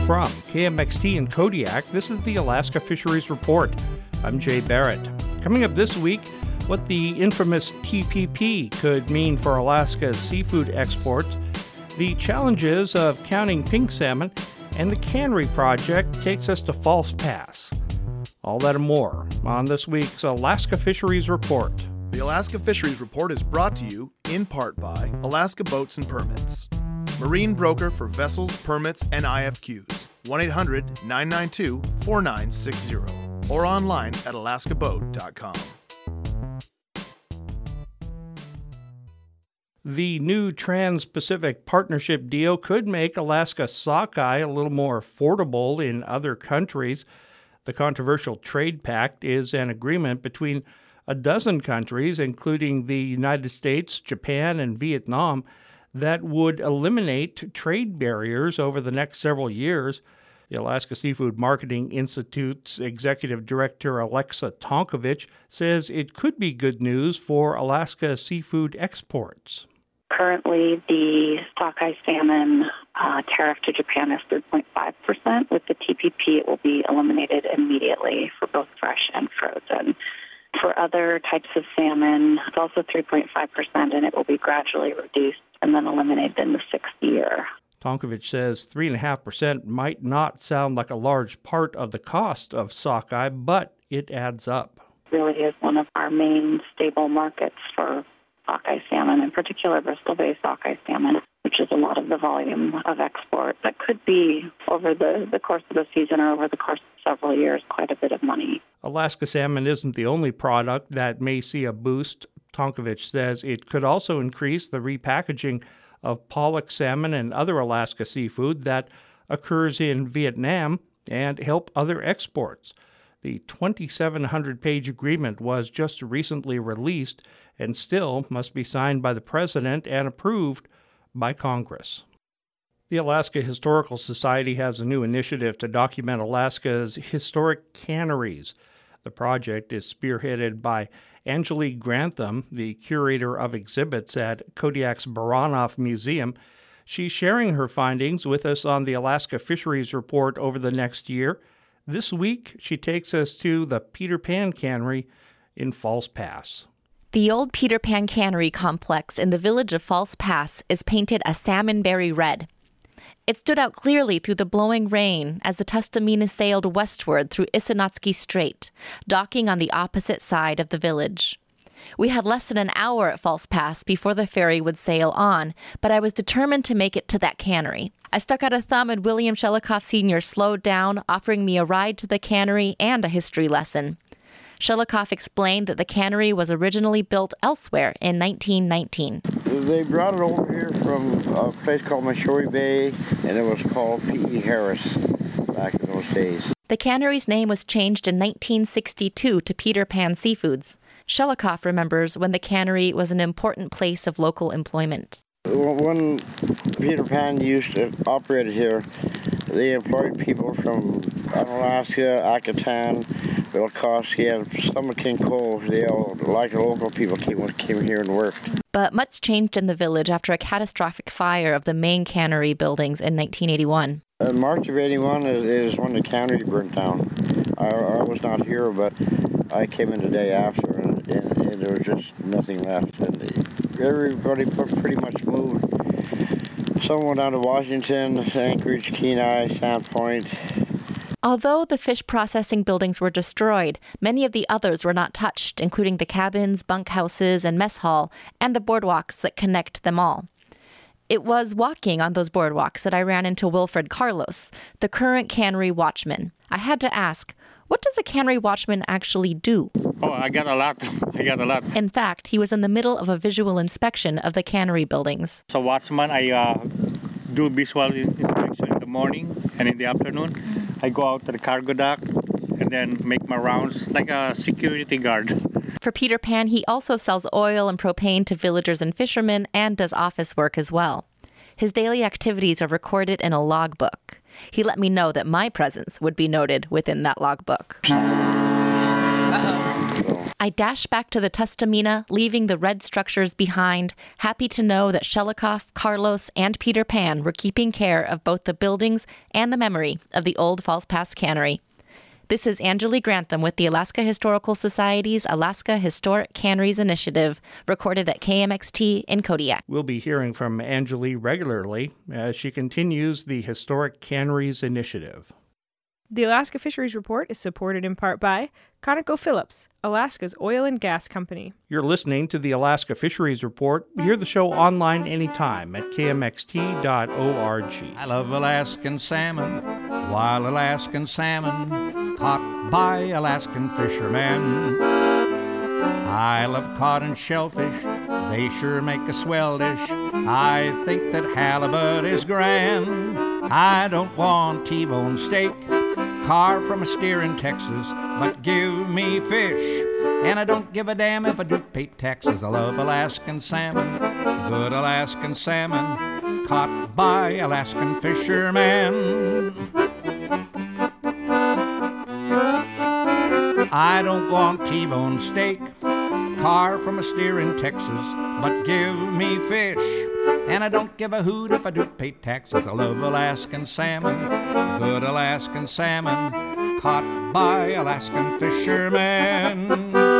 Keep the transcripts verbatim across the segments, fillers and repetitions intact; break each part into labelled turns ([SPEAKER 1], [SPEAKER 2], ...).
[SPEAKER 1] From K M X T and Kodiak, this is the Alaska Fisheries Report. I'm Jay Barrett. Coming up this week, what the infamous T P P could mean for Alaska's seafood exports, the challenges of counting pink salmon, and the cannery project takes us to False Pass. All that and more on this week's Alaska Fisheries Report.
[SPEAKER 2] The Alaska Fisheries Report is brought to you in part by Alaska Boats and Permits, marine broker for vessels, permits, and I F Qs. one eight hundred nine nine two four nine six zero or online at alaska boat dot com.
[SPEAKER 1] The new Trans-Pacific Partnership deal could make Alaska sockeye a little more affordable in other countries. The controversial Trade Pact is an agreement between a dozen countries, including the United States, Japan, and Vietnam, that would eliminate trade barriers over the next several years. The Alaska Seafood Marketing Institute's executive director, Alexa Tonkovich, says it could be good news for Alaska seafood exports.
[SPEAKER 3] Currently, the sockeye salmon uh, tariff to Japan is three point five percent. With the T P P, it will be eliminated immediately for both fresh and frozen. For other types of salmon, it's also three point five percent, and it will be gradually reduced and then eliminated in the sixth year.
[SPEAKER 1] Tonkovich says three point five percent might not sound like a large part of the cost of sockeye, but it adds up.
[SPEAKER 3] It really is one of our main stable markets for sockeye salmon, in particular Bristol Bay sockeye salmon, which is a lot of the volume of export. That could be, over the, the course of the season or over the course of several years, quite a bit of money.
[SPEAKER 1] Alaska salmon isn't the only product that may see a boost. Tonkovich says it could also increase the repackaging of pollock salmon and other Alaska seafood that occurs in Vietnam and help other exports. The twenty-seven hundred page agreement was just recently released and still must be signed by the President and approved by Congress. The Alaska Historical Society has a new initiative to document Alaska's historic canneries. The project is spearheaded by Angelique Grantham, the curator of exhibits at Kodiak's Baranof Museum. She's sharing her findings with us on the Alaska Fisheries Report over the next year. This week, she takes us to the Peter Pan Cannery in False Pass.
[SPEAKER 4] The old Peter Pan Cannery complex in the village of False Pass is painted a salmonberry red. It stood out clearly through the blowing rain as the Tustumena sailed westward through Isinotsky Strait, docking on the opposite side of the village. We had less than an hour at False Pass before the ferry would sail on, but I was determined to make it to that cannery. I stuck out a thumb and William Shelikoff Senior slowed down, offering me a ride to the cannery and a history lesson. Shelikoff explained that the cannery was originally built elsewhere in nineteen nineteen.
[SPEAKER 5] They brought it over here from a place called Mashori Bay, and it was called P E Harris back in those days.
[SPEAKER 4] The cannery's name was changed in nineteen sixty-two to Peter Pan Seafoods. Shelikoff remembers when the cannery was an important place of local employment.
[SPEAKER 5] When Peter Pan used to operate here, they employed people from Alaska, Akitan, Wilkowski, and some of King Cove. They all, like the local people, came, came here and worked.
[SPEAKER 4] But much changed in the village after a catastrophic fire of the main cannery buildings in nineteen eighty-one.
[SPEAKER 5] In March of eighty-one is, is when the cannery burnt down. I, I was not here, but I came in the day after, and, and, and there was just nothing left. And everybody pretty much moved. Some went down to Washington, Anchorage, Kenai, Sandpoint.
[SPEAKER 4] Although the fish processing buildings were destroyed, many of the others were not touched, including the cabins, bunkhouses, and mess hall, and the boardwalks that connect them all. It was walking on those boardwalks that I ran into Wilfred Carlos, the current cannery watchman. I had to ask, what does a cannery watchman actually do?
[SPEAKER 6] Oh, I got a lot. I got a lot.
[SPEAKER 4] In fact, he was in the middle of a visual inspection of the cannery buildings.
[SPEAKER 6] So watchman, I uh, do visual inspection in the morning and in the afternoon. I go out to the cargo dock and then make my rounds like a security guard.
[SPEAKER 4] For Peter Pan, he also sells oil and propane to villagers and fishermen and does office work as well. His daily activities are recorded in a logbook. He let me know that my presence would be noted within that logbook.
[SPEAKER 5] Uh-oh.
[SPEAKER 4] I dash back to the Tustumena, leaving the red structures behind, happy to know that Shelikoff, Carlos, and Peter Pan were keeping care of both the buildings and the memory of the old Falls Pass Cannery. This is Angelique Grantham with the Alaska Historical Society's Alaska Historic Canneries Initiative, recorded at K M X T in Kodiak.
[SPEAKER 1] We'll be hearing from Angelique regularly as she continues the Historic Canneries Initiative.
[SPEAKER 7] The Alaska Fisheries Report is supported in part by ConocoPhillips, Alaska's oil and gas company.
[SPEAKER 1] You're listening to the Alaska Fisheries Report. Hear the show online anytime at k m x t dot org.
[SPEAKER 8] I love Alaskan salmon, wild Alaskan salmon, caught by Alaskan fishermen. I love cod and shellfish, they sure make a swell dish. I think that halibut is grand. I don't want T-bone steak, carved from a steer in Texas, but give me fish. And I don't give a damn if I do pay taxes. I love Alaskan salmon, good Alaskan salmon, caught by Alaskan fishermen. I don't want T-bone steak, carved from a steer in Texas, but give me fish. And I don't give a hoot if I do pay taxes. I love Alaskan salmon, good Alaskan salmon, caught by Alaskan fishermen.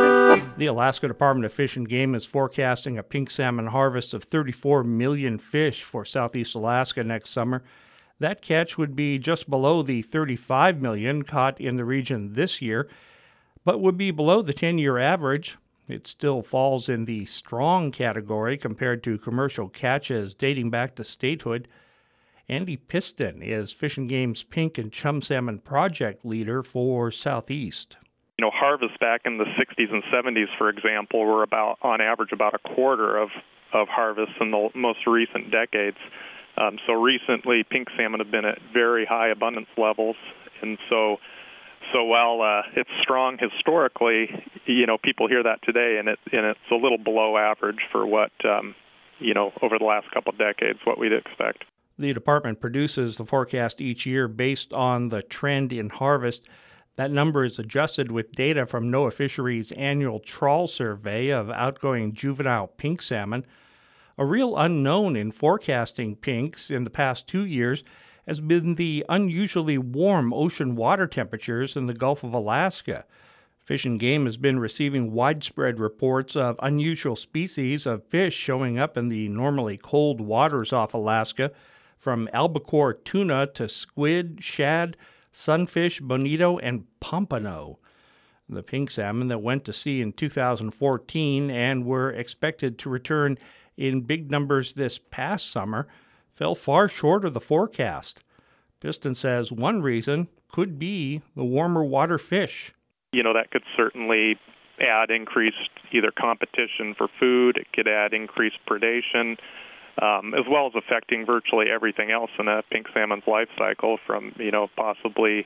[SPEAKER 1] The Alaska Department of Fish and Game is forecasting a pink salmon harvest of thirty-four million fish for southeast Alaska next summer. That catch would be just below the thirty-five million caught in the region this year, but would be below the ten-year average. It still falls in the strong category compared to commercial catches dating back to statehood. Andy Piston is Fish and Game's Pink and Chum Salmon project leader for Southeast.
[SPEAKER 9] You know, harvests back in the sixties and seventies, for example, were about, on average, about a quarter of, of harvests in the most recent decades. Um, so recently, pink salmon have been at very high abundance levels, and so So while uh, it's strong historically, you know, people hear that today, and, it, and it's a little below average for what, um, you know, over the last couple of decades, what we'd expect.
[SPEAKER 1] The department produces the forecast each year based on the trend in harvest. That number is adjusted with data from NOAA Fisheries' annual trawl survey of outgoing juvenile pink salmon. A real unknown in forecasting pinks in the past two years has been the unusually warm ocean water temperatures in the Gulf of Alaska. Fish and Game has been receiving widespread reports of unusual species of fish showing up in the normally cold waters off Alaska, from albacore tuna to squid, shad, sunfish, bonito, and pompano. The pink salmon that went to sea in two thousand fourteen and were expected to return in big numbers this past summer fell far short of the forecast. Piston says one reason could be the warmer water fish.
[SPEAKER 9] You know, that could certainly add increased either competition for food, it could add increased predation, um, as well as affecting virtually everything else in a pink salmon's life cycle, from, you know, possibly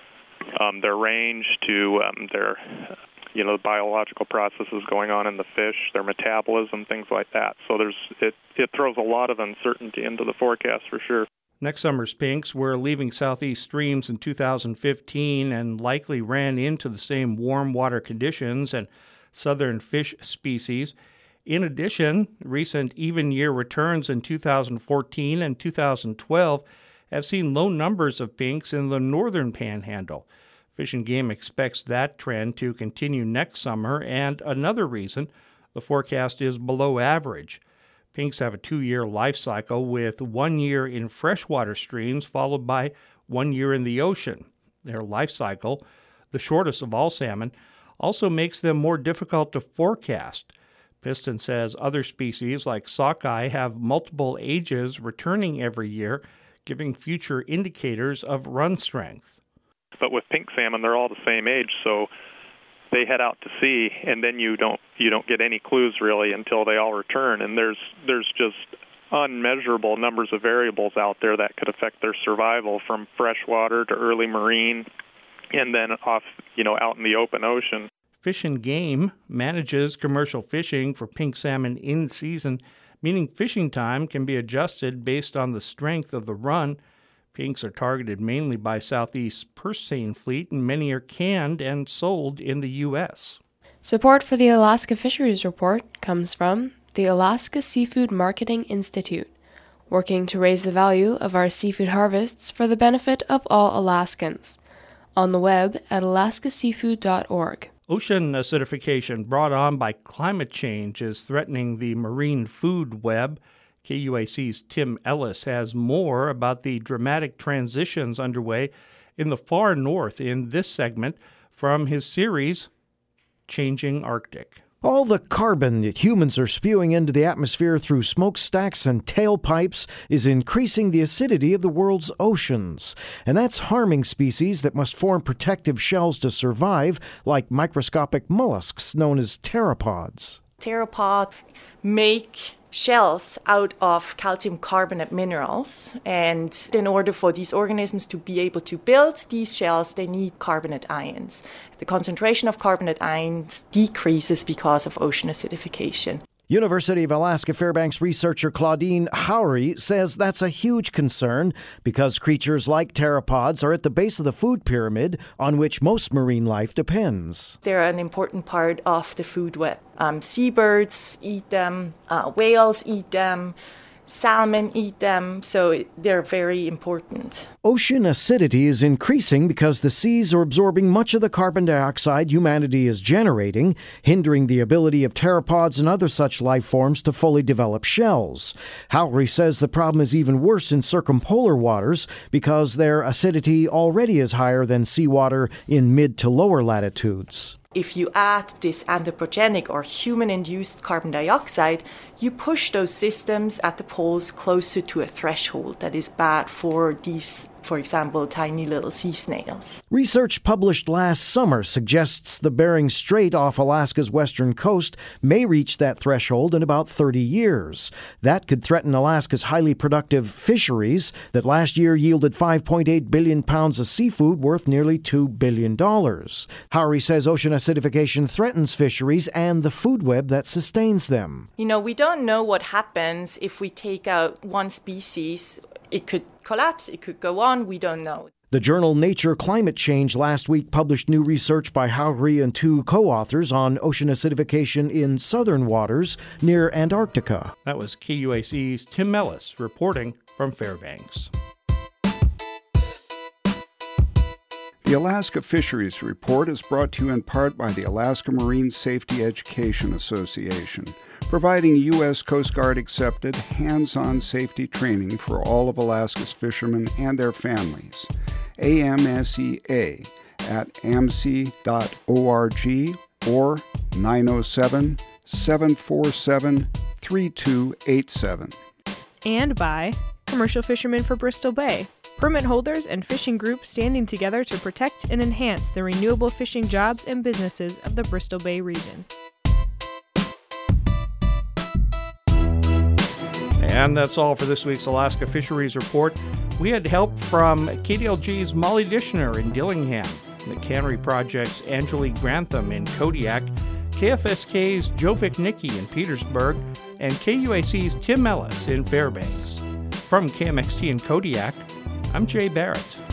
[SPEAKER 9] um, their range to um, their, you know, the biological processes going on in the fish, their metabolism, things like that. So there's it, it throws a lot of uncertainty into the forecast for sure.
[SPEAKER 1] Next summer's pinks were leaving southeast streams in two thousand fifteen and likely ran into the same warm water conditions and southern fish species. In addition, recent even-year returns in two thousand fourteen and two thousand twelve have seen low numbers of pinks in the northern panhandle. Fish and Game expects that trend to continue next summer, and another reason, the forecast is below average. Pinks have a two-year life cycle, with one year in freshwater streams followed by one year in the ocean. Their life cycle, the shortest of all salmon, also makes them more difficult to forecast. Piston says other species like sockeye have multiple ages returning every year, giving future indicators of run strength.
[SPEAKER 9] But with pink salmon, they're all the same age, so they head out to sea, and then you don't you don't get any clues really until they all return. And there's there's just unmeasurable numbers of variables out there that could affect their survival, from freshwater to early marine, and then off you know out in the open ocean.
[SPEAKER 1] Fish and Game manages commercial fishing for pink salmon in season, meaning fishing time can be adjusted based on the strength of the run. Pinks are targeted mainly by Southeast's purse seine fleet, and many are canned and sold in the U S
[SPEAKER 10] Support for the Alaska Fisheries Report comes from the Alaska Seafood Marketing Institute, working to raise the value of our seafood harvests for the benefit of all Alaskans. On the web at alaska seafood dot org.
[SPEAKER 1] Ocean acidification brought on by climate change is threatening the marine food web. K U A C's Tim Ellis has more about the dramatic transitions underway in the far north in this segment from his series, Changing Arctic.
[SPEAKER 11] All the carbon that humans are spewing into the atmosphere through smokestacks and tailpipes is increasing the acidity of the world's oceans. And that's harming species that must form protective shells to survive, like microscopic mollusks known as pteropods.
[SPEAKER 12] Pteropods make shells out of calcium carbonate minerals, and in order for these organisms to be able to build these shells, they need carbonate ions. The concentration of carbonate ions decreases because of ocean acidification.
[SPEAKER 11] University of Alaska Fairbanks researcher Claudine Howry says that's a huge concern because creatures like pteropods are at the base of the food pyramid on which most marine life depends.
[SPEAKER 12] They're an important part of the food web. Um, seabirds eat them, uh, whales eat them, salmon eat them, so they're very important.
[SPEAKER 11] Ocean acidity is increasing because the seas are absorbing much of the carbon dioxide humanity is generating, hindering the ability of pteropods and other such life forms to fully develop shells. Howry says the problem is even worse in circumpolar waters because their acidity already is higher than seawater in mid to lower latitudes.
[SPEAKER 12] If you add this anthropogenic or human-induced carbon dioxide, you push those systems at the poles closer to a threshold that is bad for these, for example, tiny little sea snails.
[SPEAKER 11] Research published last summer suggests the Bering Strait off Alaska's western coast may reach that threshold in about thirty years. That could threaten Alaska's highly productive fisheries that last year yielded five point eight billion pounds of seafood worth nearly two billion dollars. Howry says ocean acidification threatens fisheries and the food web that sustains them.
[SPEAKER 12] You know, we don't know what happens if we take out one species. It could collapse, it could go on, we don't know.
[SPEAKER 11] The journal Nature Climate Change last week published new research by Howry and two co-authors on ocean acidification in southern waters near Antarctica.
[SPEAKER 1] That was K U A C's Tim Ellis reporting from Fairbanks.
[SPEAKER 13] The Alaska Fisheries Report is brought to you in part by the Alaska Marine Safety Education Association, providing U S Coast Guard accepted hands-on safety training for all of Alaska's fishermen and their families. A M S E A at A M S E dot org or nine oh seven, seven four seven, three two eight seven.
[SPEAKER 7] And by Commercial Fishermen for Bristol Bay, permit holders and fishing groups standing together to protect and enhance the renewable fishing jobs and businesses of the Bristol Bay region.
[SPEAKER 1] And that's all for this week's Alaska Fisheries Report. We had help from K D L G's Molly Dishner in Dillingham, the Cannery Project's Angelique Grantham in Kodiak, K F S K's Joe Vicnicki in Petersburg, and K U A C's Tim Ellis in Fairbanks. From K M X T in Kodiak, I'm Jay Barrett.